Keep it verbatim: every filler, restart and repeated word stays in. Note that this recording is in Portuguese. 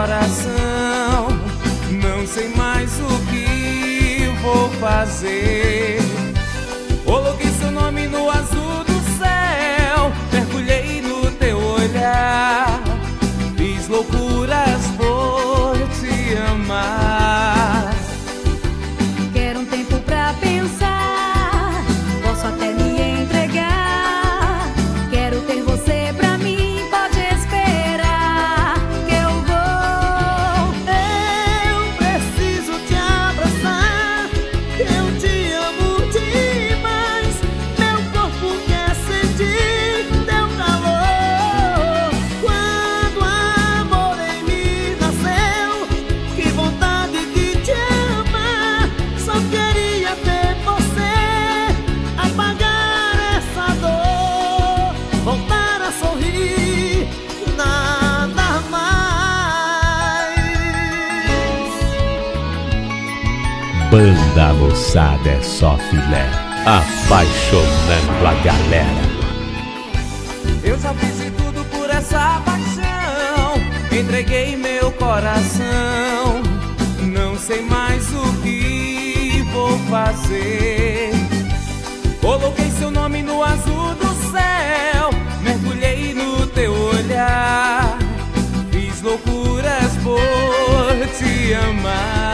coração. Não sei mais o que vou fazer. Coloquei seu nome no azul do céu, mergulhei no teu olhar, fiz loucuras por te amar. Quero um tempo pra pensar, posso até me entregar. Quero ter você pra mim, pode esperar que eu vou. Eu preciso te abraçar, eu te amo demais. Meu corpo quer sentir teu calor. Quando o amor em mim nasceu, que vontade de te amar. Só queria ter você, apagar essa dor, voltar a sorrir, nada mais. Banda Moçada é só filé, apaixonando a galera. Eu já fiz de tudo por essa paixão, entreguei meu coração. Não sei mais o que vou fazer. Coloquei seu nome no azul do céu, mergulhei no teu olhar, fiz loucuras por te amar.